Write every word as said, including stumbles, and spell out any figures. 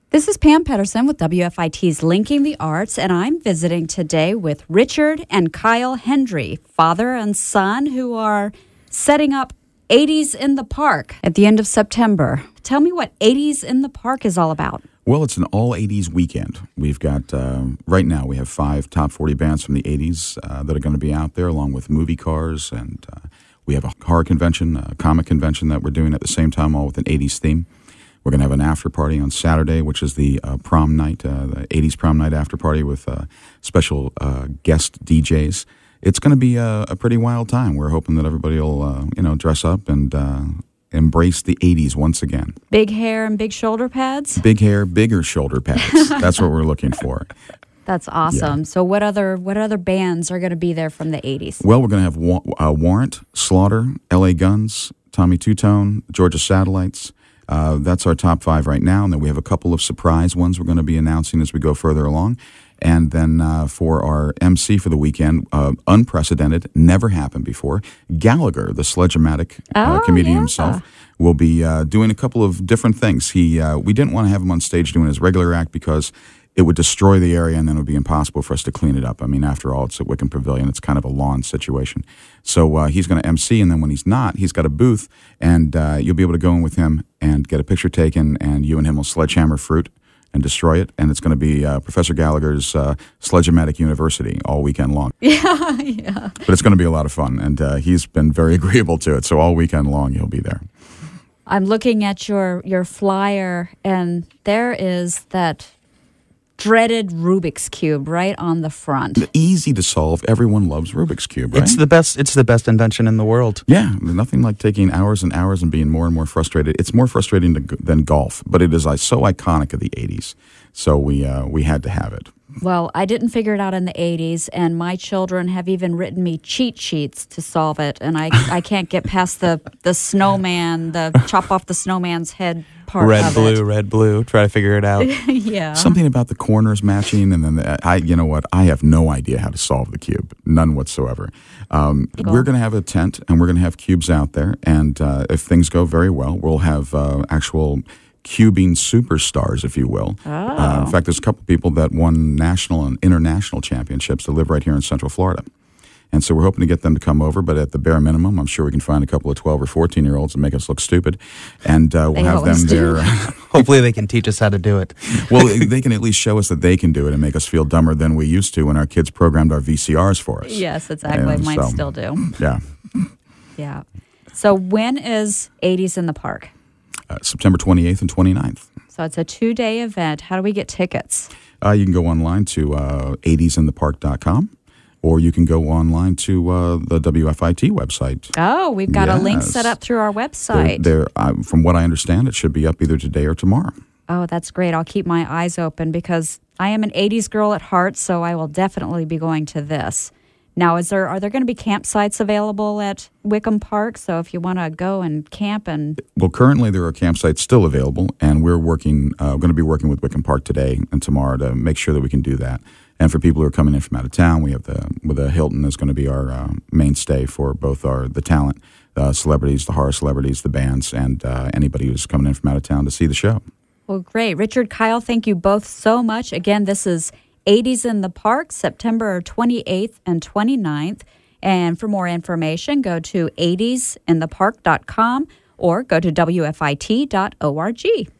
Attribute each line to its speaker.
Speaker 1: This is Pam Pedersen with W F I T's Linking the Arts, and I'm visiting today with Richard and Kyle Hendry, father and son, who are setting up eighties in the Park at the end of September. Tell me what eighties in the Park is all about.
Speaker 2: Well, it's an all-eighties weekend. We've got, uh, right now, we have five top forty bands from the eighties uh, that are going to be out there, along with movie cars, and uh, we have a horror convention, a comic convention that we're doing at the same time, all with an eighties theme. We're going to have an after party on Saturday, which is the uh, prom night, uh, the eighties prom night after party with uh, special uh, guest D Js. It's going to be a, a pretty wild time. We're hoping that everybody will, uh, you know, dress up and uh, embrace the eighties once again.
Speaker 1: Big hair and big shoulder pads?
Speaker 2: Big hair, bigger shoulder pads. That's what we're looking for.
Speaker 1: That's awesome.
Speaker 2: Yeah.
Speaker 1: So what other what other bands are going to be there from the eighties?
Speaker 2: Well, we're going to have wa- uh, Warrant, Slaughter, L A Guns, Tommy Two-Tone, Georgia Satellites. Uh, that's our top five right now, and then we have a couple of surprise ones we're going to be announcing as we go further along. And then uh, for our M C for the weekend, uh, unprecedented, never happened before, Gallagher, the Sledge-O-Matic uh,
Speaker 1: oh,
Speaker 2: comedian
Speaker 1: yeah.
Speaker 2: himself, will be uh, doing a couple of different things. He uh, we didn't want to have him on stage doing his regular act because it would destroy the area and then it would be impossible for us to clean it up. I mean, after all, it's at Wickham Pavilion. It's kind of a lawn situation. So uh, he's going to M C, and then when he's not, he's got a booth, and uh, you'll be able to go in with him and get a picture taken, and you and him will sledgehammer fruit and destroy it. And it's going to be uh, Professor Gallagher's uh, Sledge-O-Matic University all weekend long.
Speaker 1: Yeah, yeah.
Speaker 2: But it's going to be a lot of fun, and uh, he's been very agreeable to it. So all weekend long, he'll be there.
Speaker 1: I'm looking at your, your flyer, and there is that dreaded Rubik's Cube right on the front.
Speaker 2: Easy to solve. Everyone loves Rubik's Cube, right?
Speaker 3: It's the best. It's the best invention in the world.
Speaker 2: Yeah, nothing like taking hours and hours and being more and more frustrated. It's more frustrating to, than golf, but it is uh, so iconic of the eighties. So we uh, we had to have it.
Speaker 1: Well, I didn't figure it out in the eighties, and my children have even written me cheat sheets to solve it, and I, I can't get past the, the snowman, the chop off the snowman's head part
Speaker 3: red,
Speaker 1: of
Speaker 3: blue,
Speaker 1: it.
Speaker 3: red, blue. Try to figure it out.
Speaker 1: Yeah.
Speaker 2: Something about the corners matching, and then the, I, you know what? I have no idea how to solve the cube, none whatsoever. Um,
Speaker 1: Cool.
Speaker 2: We're going to have a tent, and we're going to have cubes out there, and uh, if things go very well, we'll have uh, actual cubing superstars, if you will.
Speaker 1: Oh.
Speaker 2: Uh, in fact, there's a couple people that won national and international championships that live right here in Central Florida. And so we're hoping to get them to come over, but at the bare minimum, I'm sure we can find a couple of twelve or fourteen-year-olds and make us look stupid. And uh, we'll
Speaker 1: They
Speaker 2: have them
Speaker 1: always do.
Speaker 2: there.
Speaker 3: Hopefully, they can teach us how to do it.
Speaker 2: Well, they can at least show us that they can do it and make us feel dumber than we used to when our kids programmed our V C Rs for us.
Speaker 1: Yes, exactly.
Speaker 2: And
Speaker 1: Mine
Speaker 2: so,
Speaker 1: still do.
Speaker 2: Yeah.
Speaker 1: Yeah. So when is eighties in the Park?
Speaker 2: Uh, September twenty-eighth and twenty-ninth.
Speaker 1: So it's a two-day event. How do we get tickets?
Speaker 2: Uh, you can go online to uh, eighties in the park dot com, or you can go online to uh, the W F I T website.
Speaker 1: Oh, we've got a link
Speaker 2: Yes.
Speaker 1: set up through our
Speaker 2: They're,
Speaker 1: website.
Speaker 2: they're, uh, from what I understand, it should be up either today or tomorrow.
Speaker 1: Oh, that's great. I'll keep my eyes open because I am an eighties girl at heart, so I will definitely be going to this. Now, is there are there going to be campsites available at Wickham Park? So if you want to go and camp and...
Speaker 2: Well, currently there are campsites still available, and we're working. Uh, going to be working with Wickham Park today and tomorrow to make sure that we can do that. And for people who are coming in from out of town, we have the with the Hilton is going to be our uh, mainstay for both our the talent, uh, celebrities, the horror celebrities, the bands, and uh, anybody who's coming in from out of town to see the show.
Speaker 1: Well, great. Richard, Kyle, thank you both so much. Again, this is eighties in the Park, September twenty-eighth and twenty-ninth. And for more information, go to eighties in the park dot com or go to W F I T dot org.